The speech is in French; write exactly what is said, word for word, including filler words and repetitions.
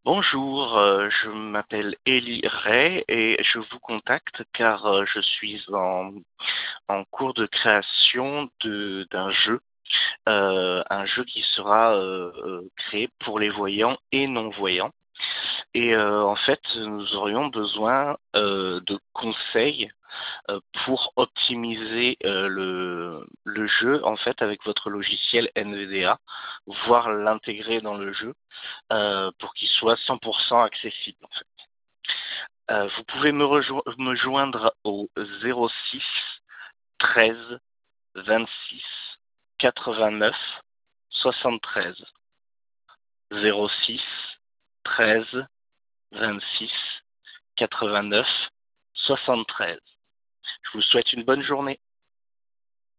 Bonjour, euh, je m'appelle Eli Ray et je vous contacte car euh, je suis en, en cours de création de, d'un jeu, euh, un jeu qui sera euh, euh, créé pour les voyants et non-voyants. Et euh, en fait, nous aurions besoin euh, de conseils euh, pour optimiser euh, le, le jeu en fait avec votre logiciel N V D A, voire l'intégrer dans le jeu euh, pour qu'il soit cent pour cent accessible en fait. Euh, vous pouvez me, rejo- me joindre au zéro six treize vingt-six quatre-vingt-neuf soixante-treize. zéro six treize vingt-six quatre-vingt-neuf soixante-treize. Je vous souhaite une bonne journée.